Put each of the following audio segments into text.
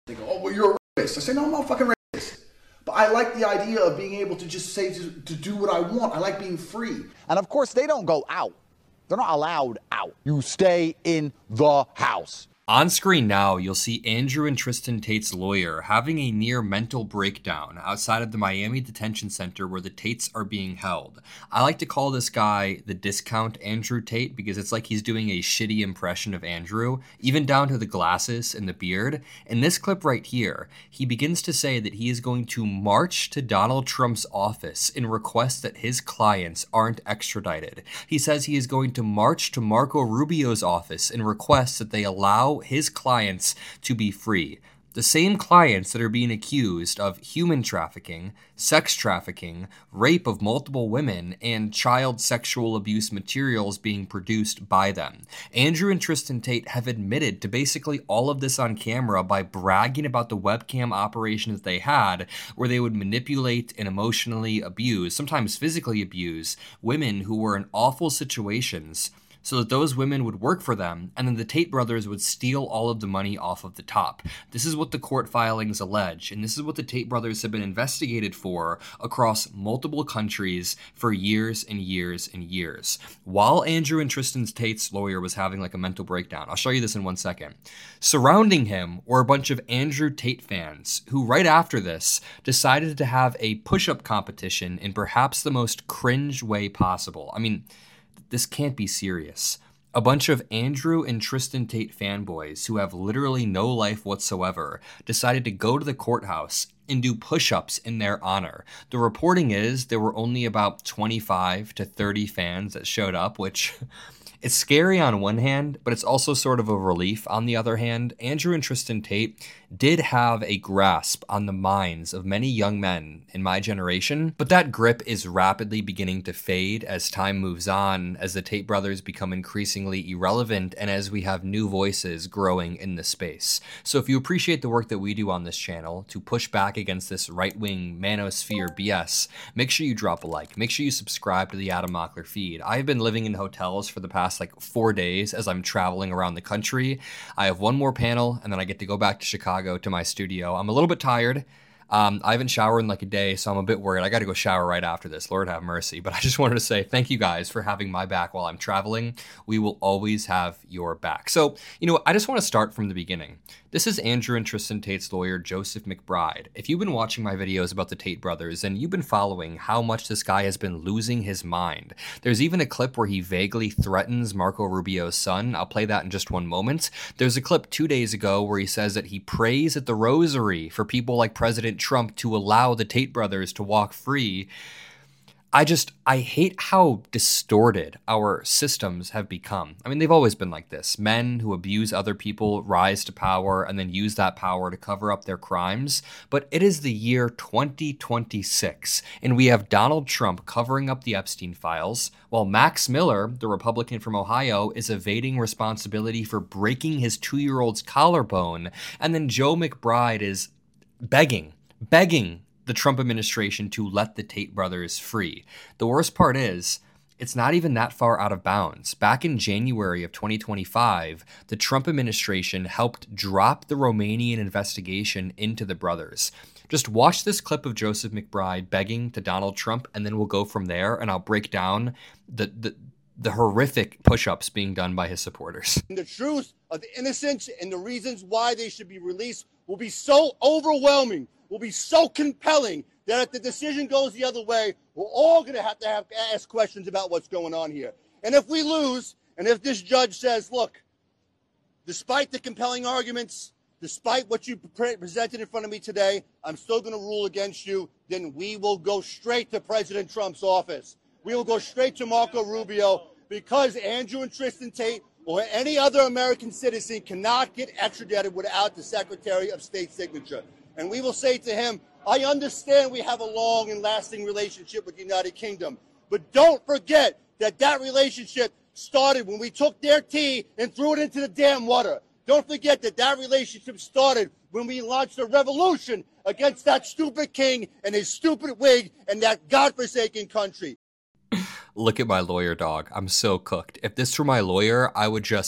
They go, oh, well, you're a rapist. I say, no, I'm not fucking racist. But I like the idea of being able to just say, to do what I want. I like being free. And of course, they don't go out. They're not allowed out. You stay in the house. On screen now, you'll see Andrew and Tristan Tate's lawyer having a near mental breakdown outside of the Miami Detention Center where the Tates are being held. I like to call this guy the discount Andrew Tate because it's like he's doing a shitty impression of Andrew, even down to the glasses and the beard. In this clip right here, he begins to say that he is going to march to Donald Trump's office and request that his clients aren't extradited. He says he is going to march to Marco Rubio's office and request that they allow his clients to be free. The same clients that are being accused of human trafficking, sex trafficking, rape of multiple women, and child sexual abuse materials being produced by them. Andrew and Tristan Tate have admitted to basically all of this on camera by bragging about the webcam operations they had, where they would manipulate and emotionally abuse, sometimes physically abuse, women who were in awful situations, so that those women would work for them, and then the Tate brothers would steal all of the money off of the top. This is what the court filings allege, and this is what the Tate brothers have been investigated for across multiple countries for years and years and years. While Andrew and Tristan Tate's lawyer was having like a mental breakdown, I'll show you this in 1 second, surrounding him were a bunch of Andrew Tate fans who right after this decided to have a push-up competition in perhaps the most cringe way possible. I mean, this can't be serious. A bunch of Andrew and Tristan Tate fanboys who have literally no life whatsoever decided to go to the courthouse and do push-ups in their honor. The reporting is there were only about 25 to 30 fans that showed up, which it's scary on one hand, but it's also sort of a relief on the other hand. Andrew and Tristan Tate did have a grasp on the minds of many young men in my generation, but that grip is rapidly beginning to fade as time moves on, as the Tate brothers become increasingly irrelevant, and as we have new voices growing in the space. So if you appreciate the work that we do on this channel to push back against this right-wing manosphere BS, make sure you drop a like. Make sure you subscribe to the Adam Mockler feed. I've been living in hotels for the past like 4 days as I'm traveling around the country. I have one more panel, and then I get to go back to Chicago to my studio. I'm a little bit tired. I haven't showered in like a day, so I'm a bit worried. I got to go shower right after this. Lord have mercy. But I just wanted to say thank you guys for having my back while I'm traveling. We will always have your back. So, I just want to start from the beginning. This is Andrew and Tristan Tate's lawyer, Joseph McBride. If you've been watching my videos about the Tate brothers, and you've been following how much this guy has been losing his mind, there's even a clip where he vaguely threatens Marco Rubio's son. I'll play that in just one moment. There's a clip 2 days ago where he says that he prays at the rosary for people like President Trump to allow the Tate brothers to walk free. I hate how distorted our systems have become. I mean, they've always been like this. Men who abuse other people rise to power and then use that power to cover up their crimes. But it is the year 2026, and we have Donald Trump covering up the Epstein files, while Max Miller, the Republican from Ohio, is evading responsibility for breaking his 2-year-old's collarbone, and then Joe McBride is begging the Trump administration to let the Tate brothers free. The worst part is, it's not even that far out of bounds. Back in January of 2025, the Trump administration helped drop the Romanian investigation into the brothers. Just watch this clip of Joseph McBride begging to Donald Trump, and then we'll go from there, and I'll break down the horrific push-ups being done by his supporters. The truth of the innocence and the reasons why they should be released will be so overwhelming, will be so compelling, that if the decision goes the other way, we're all going to have to ask questions about what's going on here. And if we lose, and if this judge says, look, despite the compelling arguments, despite what you presented in front of me today, I'm still going to rule against you, then we will go straight to President Trump's office. We will go straight to Marco Rubio, because Andrew and Tristan Tate or any other American citizen cannot get extradited without the Secretary of State's signature. And we will say to him, I understand we have a long and lasting relationship with the United Kingdom, but don't forget that that relationship started when we took their tea and threw it into the damn water. Don't forget that that relationship started when we launched a revolution against that stupid king and his stupid wig and that godforsaken country. Look at my lawyer, dog. I'm so cooked. If this were my lawyer, I would just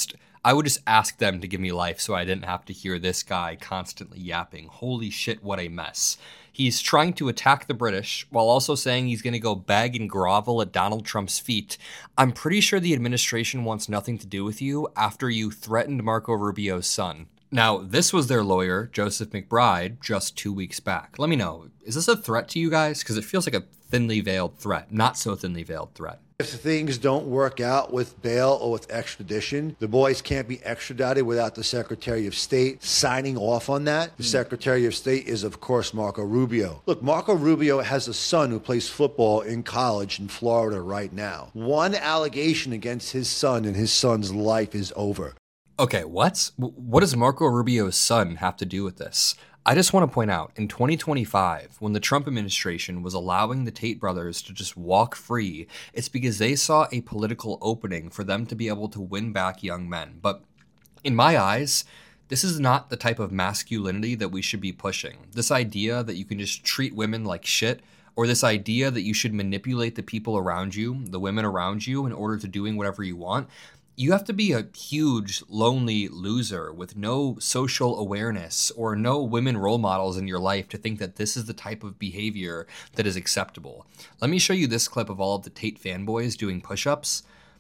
I would just ask them to give me life so I didn't have to hear this guy constantly yapping. Holy shit, what a mess. He's trying to attack the British while also saying he's going to go beg and grovel at Donald Trump's feet. I'm pretty sure the administration wants nothing to do with you after you threatened Marco Rubio's son. Now, this was their lawyer, Joseph McBride, just 2 weeks back. Let me know, is this a threat to you guys? Because it feels like a thinly veiled threat, not so thinly veiled threat. If things don't work out with bail or with extradition, the boys can't be extradited without the Secretary of State signing off on that. The Secretary of State is, of course, Marco Rubio. Look, Marco Rubio has a son who plays football in college in Florida right now. One allegation against his son and his son's life is over. Okay, what does Marco Rubio's son have to do with this? I just want to point out, in 2025, when the Trump administration was allowing the Tate brothers to just walk free, it's because they saw a political opening for them to be able to win back young men. But in my eyes, this is not the type of masculinity that we should be pushing. This idea that you can just treat women like shit, or this idea that you should manipulate the people around you, the women around you, in order to doing whatever you want. You have to be a huge, lonely loser with no social awareness or no women role models in your life to think that this is the type of behavior that is acceptable. Let me show you this clip of all of the Tate fanboys doing push-ups.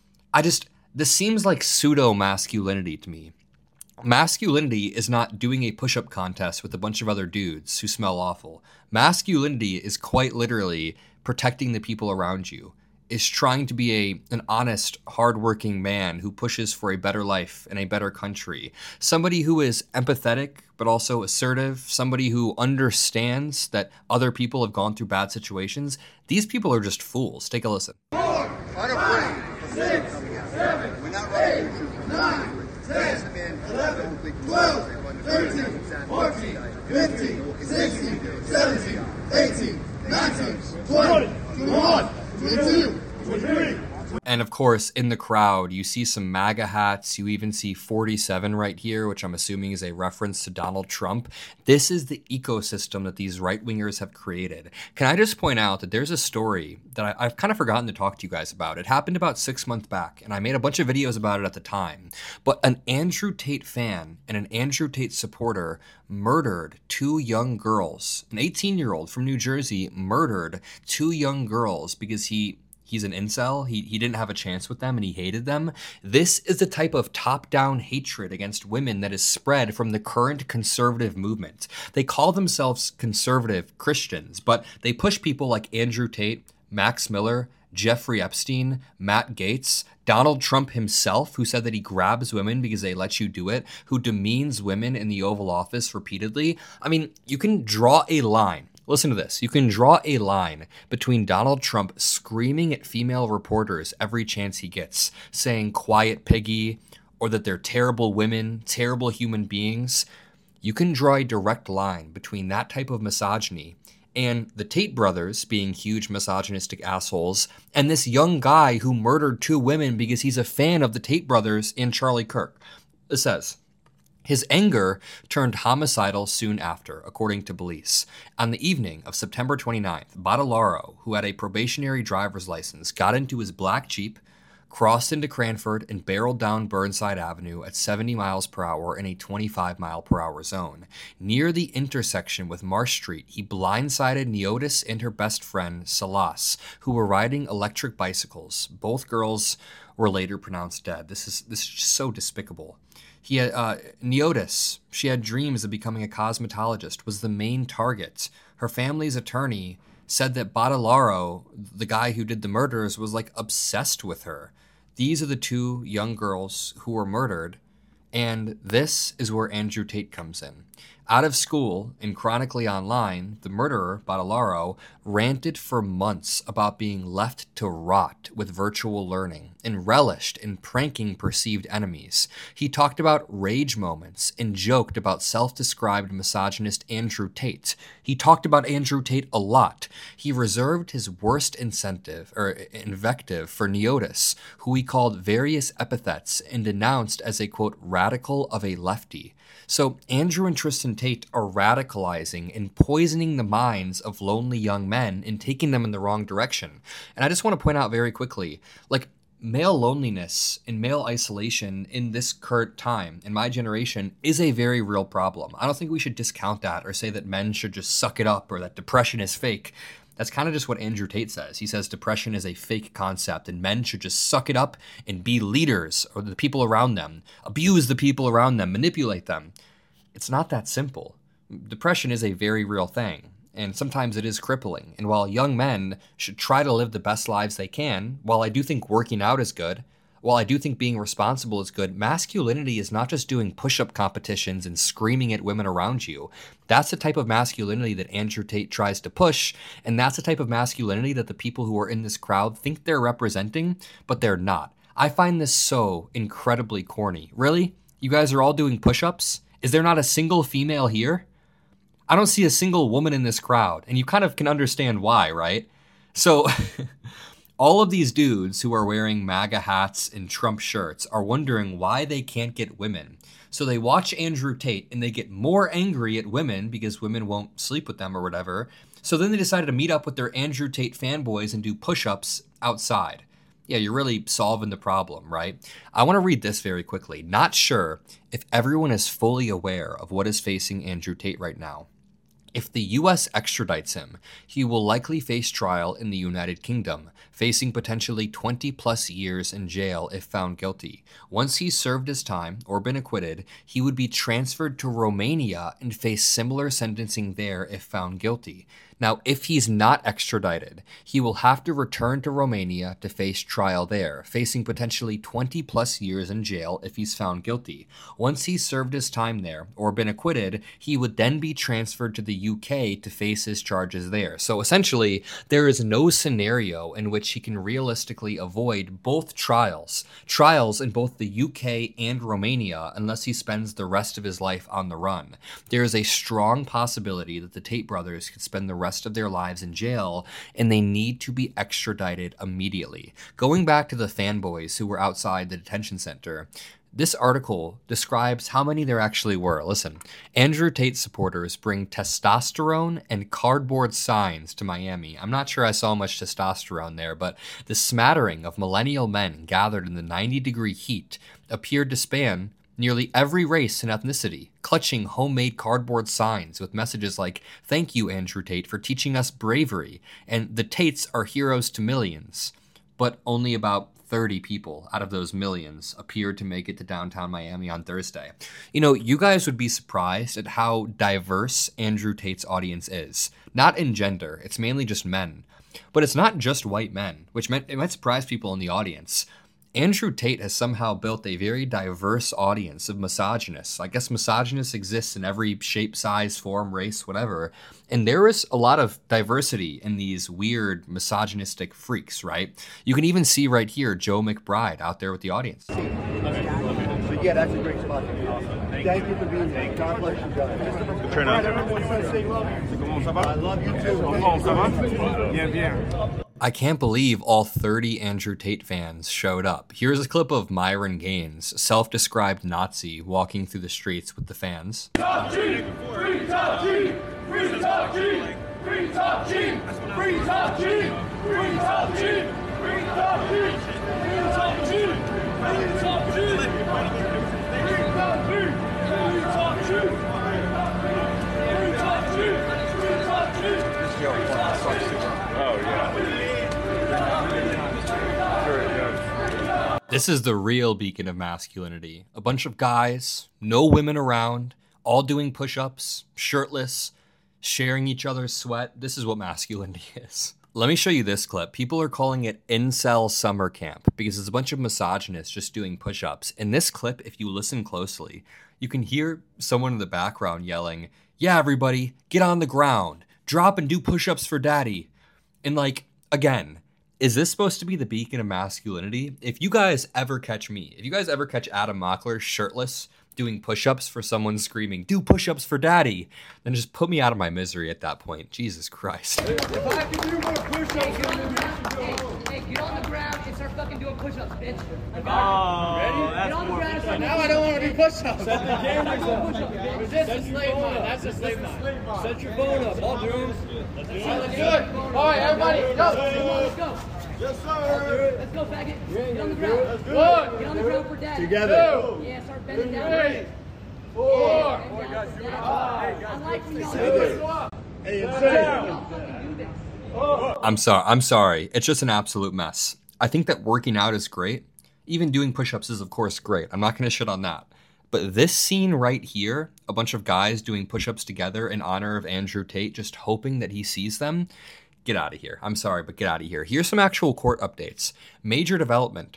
This seems like pseudo-masculinity to me. Masculinity is not doing a push-up contest with a bunch of other dudes who smell awful. Masculinity is quite literally protecting the people around you. Is trying to be an honest, hardworking man who pushes for a better life and a better country. Somebody who is empathetic, but also assertive. Somebody who understands that other people have gone through bad situations. These people are just fools. Take a listen. 4, 5, 6, 7, 8, 9, 10, 11, 12, 13, 14, 15, 16, 17, 18, 19, 20, 21, 22. And of course, in the crowd, you see some MAGA hats. You even see 47 right here, which I'm assuming is a reference to Donald Trump. This is the ecosystem that these right-wingers have created. Can I just point out that there's a story that I've kind of forgotten to talk to you guys about. It happened about 6 months back, and I made a bunch of videos about it at the time. But an Andrew Tate fan and an Andrew Tate supporter murdered 2 young girls. An 18-year-old from New Jersey murdered 2 young girls because he's an incel. He didn't have a chance with them and he hated them. This is the type of top-down hatred against women that is spread from the current conservative movement. They call themselves conservative Christians, but they push people like Andrew Tate, Max Miller, Jeffrey Epstein, Matt Gaetz, Donald Trump himself, who said that he grabs women because they let you do it, who demeans women in the Oval Office repeatedly. I mean, you can draw a line. Listen to this. You can draw a line between Donald Trump screaming at female reporters every chance he gets, saying quiet piggy, or that they're terrible women, terrible human beings. You can draw a direct line between that type of misogyny and the Tate brothers being huge misogynistic assholes, and this young guy who murdered 2 women because he's a fan of the Tate brothers and Charlie Kirk. It says, his anger turned homicidal soon after, according to police. On the evening of September 29th, Badalaro, who had a probationary driver's license, got into his black Jeep, crossed into Cranford, and barreled down Burnside Avenue at 70 miles per hour in a 25 mile per hour zone. Near the intersection with Marsh Street, he blindsided Neotis and her best friend, Salas, who were riding electric bicycles. Both girls were later pronounced dead. This is just so despicable. He had Neotis. She had dreams of becoming a cosmetologist, was the main target. Her family's attorney said that Badalaro, the guy who did the murders, was like obsessed with her. These are the 2 young girls who were murdered, and this is where Andrew Tate comes in. Out of school and chronically online, the murderer, Badalaro, ranted for months about being left to rot with virtual learning and relished in pranking perceived enemies. He talked about rage moments and joked about self-described misogynist Andrew Tate. He talked about Andrew Tate a lot. He reserved his worst invective for Neotis, who he called various epithets and denounced as a, quote, radical of a lefty. So Andrew and Tristan Tate are radicalizing and poisoning the minds of lonely young men and taking them in the wrong direction. And I just want to point out very quickly, like, male loneliness and male isolation in this current time, in my generation, is a very real problem. I don't think we should discount that or say that men should just suck it up or that depression is fake. That's kind of just what Andrew Tate says. He says depression is a fake concept and men should just suck it up and be leaders or the people around them, abuse the people around them, manipulate them. It's not that simple. Depression is a very real thing. And sometimes it is crippling. And while young men should try to live the best lives they can, while I do think working out is good, while I do think being responsible is good, masculinity is not just doing push-up competitions and screaming at women around you. That's the type of masculinity that Andrew Tate tries to push, and that's the type of masculinity that the people who are in this crowd think they're representing, but they're not. I find this so incredibly corny. Really? You guys are all doing push-ups? Is there not a single female here? I don't see a single woman in this crowd, and you kind of can understand why, right? So, all of these dudes who are wearing MAGA hats and Trump shirts are wondering why they can't get women. So they watch Andrew Tate, and they get more angry at women because women won't sleep with them or whatever. So then they decided to meet up with their Andrew Tate fanboys and do push-ups outside. Yeah, you're really solving the problem, right? I want to read this very quickly. Not sure if everyone is fully aware of what is facing Andrew Tate right now. If the U.S. extradites him, he will likely face trial in the United Kingdom, facing potentially 20-plus years in jail if found guilty. Once he's served his time or been acquitted, he would be transferred to Romania and face similar sentencing there if found guilty. Now, if he's not extradited, he will have to return to Romania to face trial there, facing potentially 20-plus years in jail if he's found guilty. Once he's served his time there or been acquitted, he would then be transferred to the UK to face his charges there. So essentially, there is no scenario in which he can realistically avoid both trials in both the UK and Romania, unless he spends the rest of his life on the run. There is a strong possibility that the Tate brothers could spend the rest of their lives in jail, and they need to be extradited immediately. Going back to the fanboys who were outside the detention center, this article describes how many there actually were. Listen, Andrew Tate supporters bring testosterone and cardboard signs to Miami. I'm not sure I saw much testosterone there, but the smattering of millennial men gathered in the 90-degree heat appeared to span nearly every race and ethnicity, clutching homemade cardboard signs with messages like, "Thank you, Andrew Tate, for teaching us bravery," and "The Tates are heroes to millions." But only about 30 people out of those millions appeared to make it to downtown Miami on Thursday. You know, you guys would be surprised at how diverse Andrew Tate's audience is. Not in gender, it's mainly just men. But it's not just white men, which it might surprise people in the audience. Andrew Tate has somehow built a very diverse audience of misogynists. I guess misogynists exist in every shape, size, form, race, whatever. And there is a lot of diversity in these weird misogynistic freaks, right? You can even see right here Joe McBride out there with the audience. So yeah, that's a great spot. Thank you for being here. God bless you guys. Turn out. I love you too. I can't believe all 30 Andrew Tate fans showed up. Here's a clip of Myron Gaines, self-described Nazi, walking through the streets with the fans. Top G! Free Top G! Free Top G! Free Top G! Free Top G! Free Top G! Free Top G! Free Top G! Free Top G! Free Top G! Free Top G! Free Top G! Free Top G! Oh, yeah. This is the real beacon of masculinity. A bunch of guys, no women around, all doing push-ups, shirtless, sharing each other's sweat. This is what masculinity is. Let me show you this clip. People are calling it incel summer camp because it's a bunch of misogynists just doing push-ups. In this clip, if you listen closely, you can hear someone in the background yelling, "Yeah, everybody, get on the ground. Drop and do push-ups for daddy." And like, again, is this supposed to be the beacon of masculinity? If you guys ever catch Adam Mockler shirtless doing push-ups for someone screaming, "Do push-ups for daddy," then just put me out of my misery at that point. Jesus Christ. If I can do more push-ups, hey, get on the ground and start fucking doing push-ups, bitch. Oh, ready? that's Get on the ground and start. Now I don't want to do push-ups. Set the cameras up. That's a slave line. That's a slave line. Set your phone up. All rooms. Let's do it. All right, everybody, go. Let's go. Yes, sir. Let's go, faggot. Get on the ground. Let's do One. it. Get on the ground for daddy. Together. Yeah, start bending down. 3, 4. Yeah, Come on, bend guys. down Do for it. daddy. Hey, I guys. like when y'all Hey, do this. this. Hey, Y'all fucking do this. I'm sorry. It's just an absolute mess. I think that working out is great. Even doing push-ups is, of course, great. I'm not going to shit on that. But this scene right here, a bunch of guys doing push-ups together in honor of Andrew Tate, just hoping that he sees them, get out of here. I'm sorry, but get out of here. Here's some actual court updates. Major development.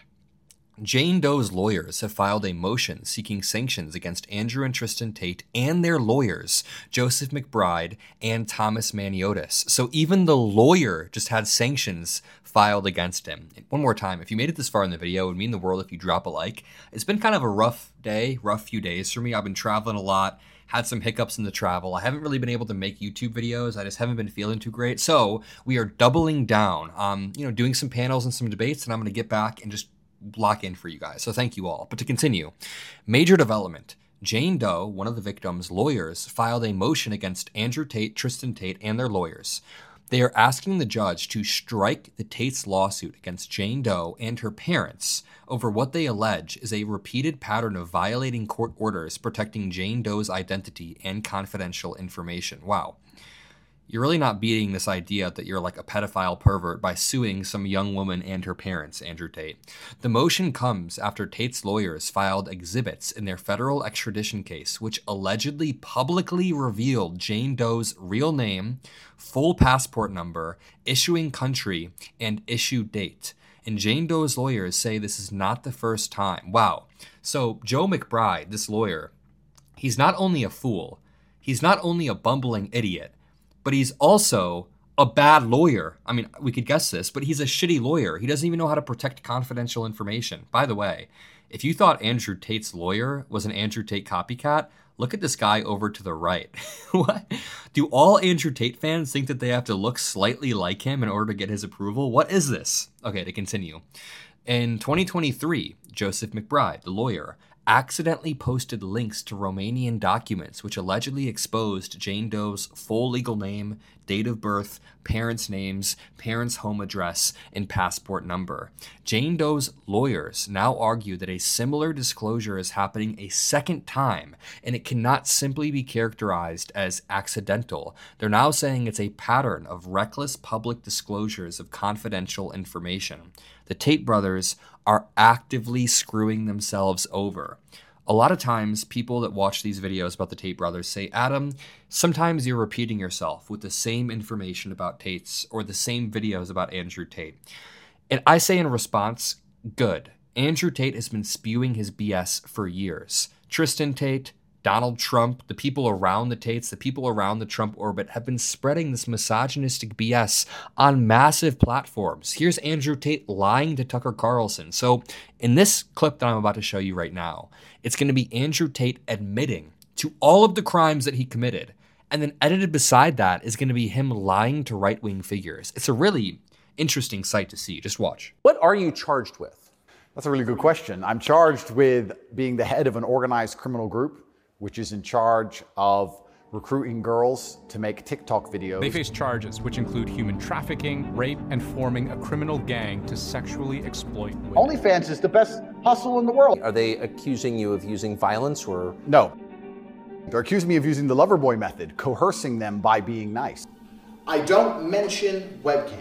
Jane Doe's lawyers have filed a motion seeking sanctions against Andrew and Tristan Tate and their lawyers, Joseph McBride and Thomas Maniotis. So even the lawyer just had sanctions filed against him. And one more time, if you made it this far in the video, it would mean the world if you drop a like. It's been kind of a rough few days for me. I've been traveling a lot, had some hiccups in the travel. I haven't really been able to make YouTube videos. I just haven't been feeling too great. So we are doubling down on, doing some panels and some debates, and I'm going to get back and just lock in for you guys. So thank you all. But to continue, major development. Jane Doe, one of the victims' lawyers, filed a motion against Andrew Tate, Tristan Tate, and their lawyers. They are asking the judge to strike the Tate's lawsuit against Jane Doe and her parents over what they allege is a repeated pattern of violating court orders protecting Jane Doe's identity and confidential information. Wow. You're really not beating this idea that you're like a pedophile pervert by suing some young woman and her parents, Andrew Tate. The motion comes after Tate's lawyers filed exhibits in their federal extradition case, which allegedly publicly revealed Jane Doe's real name, full passport number, issuing country, and issue date. And Jane Doe's lawyers say this is not the first time. Wow. So Joe McBride, this lawyer, he's not only a fool, he's not only a bumbling idiot, but he's also a bad lawyer. I mean, we could guess this, but he's a shitty lawyer. He doesn't even know how to protect confidential information. By the way, if you thought Andrew Tate's lawyer was an Andrew Tate copycat, look at this guy over to the right. What? Do all Andrew Tate fans think that they have to look slightly like him in order to get his approval? What is this? Okay, to continue. In 2023, Joseph McBride, the lawyer, accidentally posted links to Romanian documents which allegedly exposed Jane Doe's full legal name, date of birth, parents' names, parents' home address, and passport number. Jane Doe's lawyers now argue that a similar disclosure is happening a second time, and it cannot simply be characterized as accidental. They're now saying it's a pattern of reckless public disclosures of confidential information. The Tate brothers are actively screwing themselves over. A lot of times, people that watch these videos about the Tate brothers say, Adam, sometimes you're repeating yourself with the same information about Tates or the same videos about Andrew Tate. And I say in response, good. Andrew Tate has been spewing his BS for years. Tristan Tate, Donald Trump, the people around the Tates, the people around the Trump orbit have been spreading this misogynistic BS on massive platforms. Here's Andrew Tate lying to Tucker Carlson. So in this clip that I'm about to show you right now, it's going to be Andrew Tate admitting to all of the crimes that he committed. And then edited beside that is going to be him lying to right-wing figures. It's a really interesting sight to see. Just watch. What are you charged with? That's a really good question. I'm charged with being the head of an organized criminal group, which is in charge of recruiting girls to make TikTok videos. They face charges which include human trafficking, rape, and forming a criminal gang to sexually exploit women. OnlyFans is the best hustle in the world. Are they accusing you of using violence or? No. They're accusing me of using the Loverboy method, coercing them by being nice. I don't mention webcam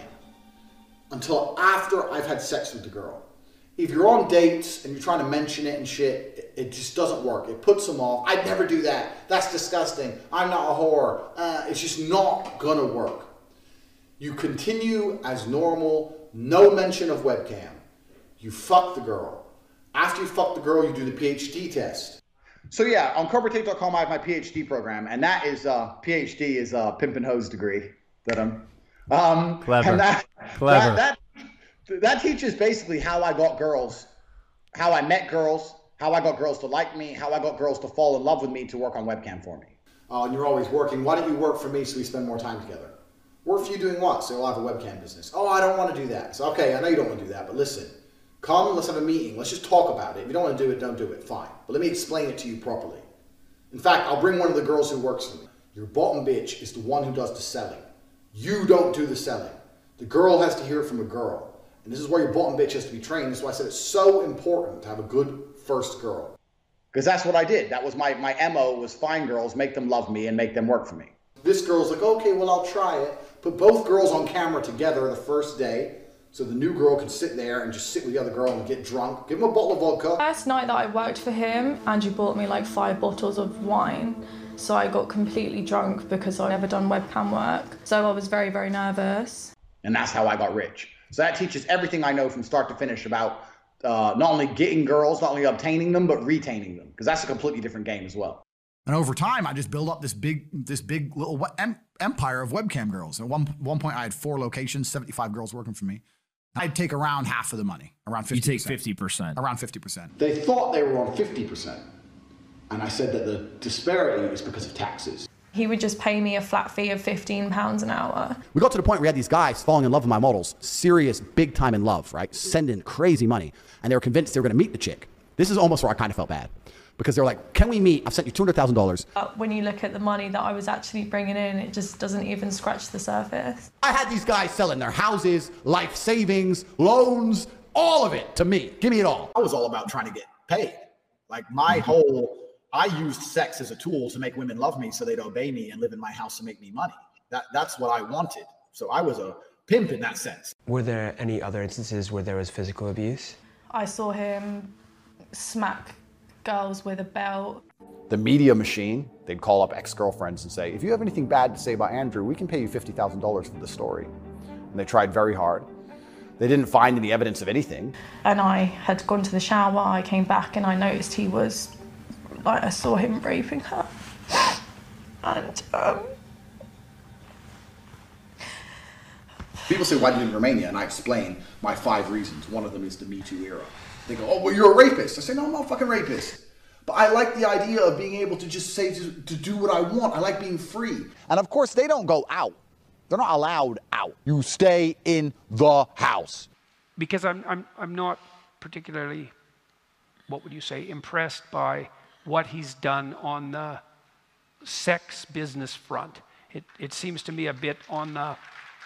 until after I've had sex with the girl. If you're on dates and you're trying to mention it and shit, it just doesn't work. It puts them off. I'd never do that. That's disgusting. I'm not a whore. It's just not gonna work. You continue as normal, no mention of webcam. You fuck the girl. After you fuck the girl, you do the PhD test. So yeah, on CobraTate.com I have my PhD program, and that is PhD is a pimp and hose degree that I'm Clever. And Clever. That teaches basically how I got girls, how I met girls, how I got girls to like me, how I got girls to fall in love with me to work on webcam for me. And you're always working. Why don't you work for me so we spend more time together? Work for you doing what? So you'll have a webcam business. Oh, I don't want to do that. So, okay, I know you don't want to do that, but listen. Come, let's have a meeting. Let's just talk about it. If you don't want to do it, don't do it. Fine. But let me explain it to you properly. In fact, I'll bring one of the girls who works for me. Your bottom bitch is the one who does the selling. You don't do the selling. The girl has to hear it from a girl. And this is where your bottom bitch has to be trained. That's why I said it's so important to have a good first girl. Because that's what I did. That was my MO, was find girls, make them love me, and make them work for me. This girl's like, okay, well, I'll try it. Put both girls on camera together the first day, so the new girl can sit there and just sit with the other girl and get drunk. Give him a bottle of vodka. First night that I worked for him, Andrew bought me like 5 bottles of wine. So I got completely drunk because I'd never done webcam work. So I was very, very nervous. And that's how I got rich. So that teaches everything I know from start to finish about not only getting girls, not only obtaining them, but retaining them. Because that's a completely different game as well. And over time, I just built up this big little empire of webcam girls. At one point, I had 4 locations, 75 girls working for me. I'd take around half of the money, around 50%. You take 50%. Around 50%. They thought they were on 50%. And I said that the disparity is because of taxes. He would just pay me a flat fee of £15 an hour. We got to the point where we had these guys falling in love with my models. Serious, big time in love, right? Sending crazy money. And they were convinced they were going to meet the chick. This is almost where I kind of felt bad. Because they're like, can we meet? I've sent you $200,000. When you look at the money that I was actually bringing in, it just doesn't even scratch the surface. I had these guys selling their houses, life savings, loans, all of it to me. Give me it all. I was all about trying to get paid. Like my whole... I used sex as a tool to make women love me so they'd obey me and live in my house to make me money. That's what I wanted. So I was a pimp in that sense. Were there any other instances where there was physical abuse? I saw him smack girls with a belt. The media machine, they'd call up ex-girlfriends and say, if you have anything bad to say about Andrew, we can pay you $50,000 for the story. And they tried very hard. They didn't find any evidence of anything. And I had gone to the shower, I came back and I noticed he was... I saw him raping her, and people say, why did you in Romania? And I explain my 5 reasons. One of them is the Me Too era. They go, oh, well, you're a rapist. I say, no, I'm not a fucking rapist. But I like the idea of being able to just say, to do what I want. I like being free. And of course, they don't go out. They're not allowed out. You stay in the house. Because I'm not particularly, what would you say, impressed by what he's done on the sex business front. It seems to me a bit on the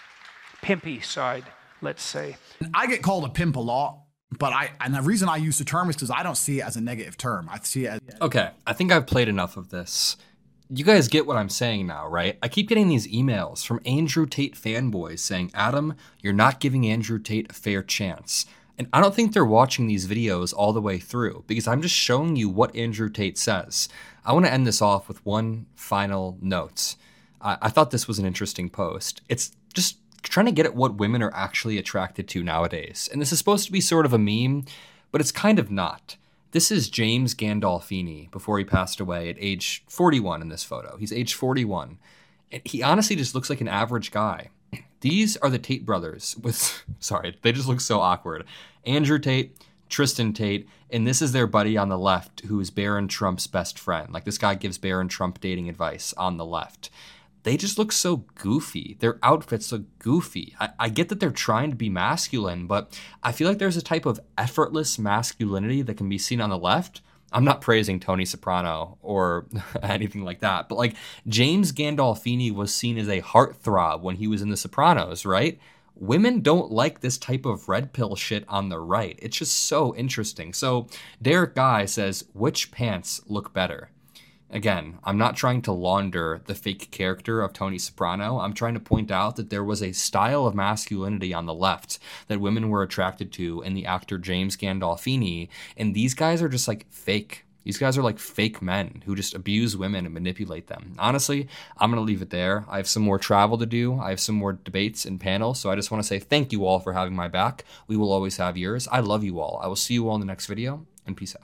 pimpy side, let's say. I get called a pimp a lot, but and the reason I use the term is because I don't see it as a negative term. I see it as... Okay, I think I've played enough of this. You guys get what I'm saying now, right? I keep getting these emails from Andrew Tate fanboys saying, Adam, you're not giving Andrew Tate a fair chance. And I don't think they're watching these videos all the way through because I'm just showing you what Andrew Tate says. I want to end this off with one final note. I thought this was an interesting post. It's just trying to get at what women are actually attracted to nowadays. And this is supposed to be sort of a meme, but it's kind of not. This is James Gandolfini before he passed away at age 41 in this photo. He's age 41. And he honestly just looks like an average guy. These are the Tate brothers with, sorry, they just look so awkward. Andrew Tate, Tristan Tate, and this is their buddy on the left who is Barron Trump's best friend. Like this guy gives Barron Trump dating advice on the left. They just look so goofy. Their outfits look goofy. I get that they're trying to be masculine, but I feel like there's a type of effortless masculinity that can be seen on the left. I'm not praising Tony Soprano or anything like that, but like James Gandolfini was seen as a heartthrob when he was in The Sopranos, right? Women don't like this type of red pill shit on the right. It's just so interesting. So Derek Guy says, which pants look better? Again, I'm not trying to launder the fake character of Tony Soprano. I'm trying to point out that there was a style of masculinity on the left that women were attracted to in the actor James Gandolfini, and these guys are just like fake. These guys are like fake men who just abuse women and manipulate them. Honestly, I'm going to leave it there. I have some more travel to do. I have some more debates and panels, so I just want to say thank you all for having my back. We will always have yours. I love you all. I will see you all in the next video, and peace out.